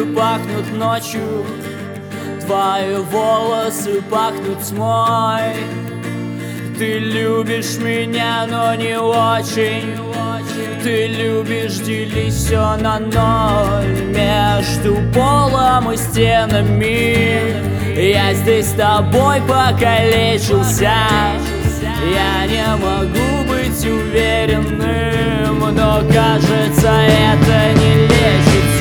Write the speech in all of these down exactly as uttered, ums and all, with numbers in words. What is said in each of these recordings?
пахнут ночью, твои волосы пахнут тьмой. Ты любишь меня, но не очень. Ты любишь делить все на ноль. Между полом и стенами я здесь с тобой покалечился. Я не могу быть уверенным, но кажется, это не лечится.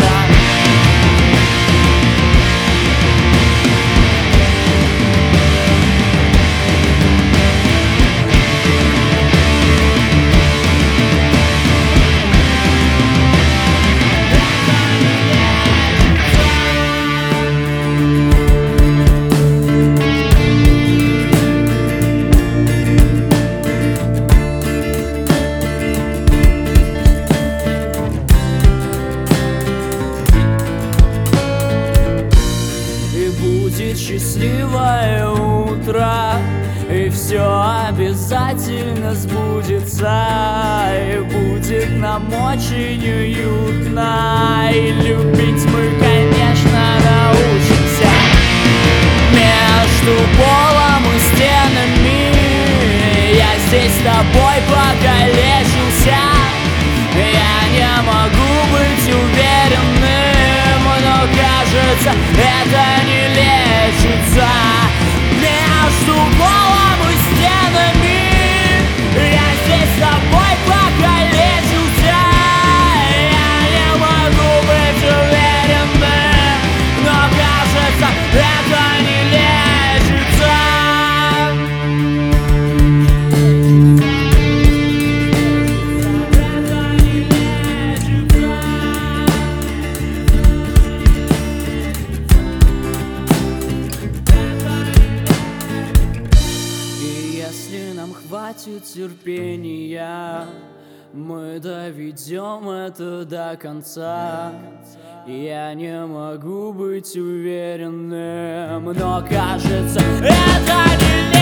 Будет счастливое утро, и все обязательно сбудется, и будет нам очень уютно, и любить мы, конечно, научимся. Между полом и стенами я здесь с тобой покалечился. Я не могу быть уверенным, но кажется, это не лечится. Между полом и стенами я здесь с тобой покалечился. Я не могу быть уверенным, но кажется, это не лечится. Если нам хватит терпения, мы доведем это до конца. Я не могу быть уверенным, но кажется, это не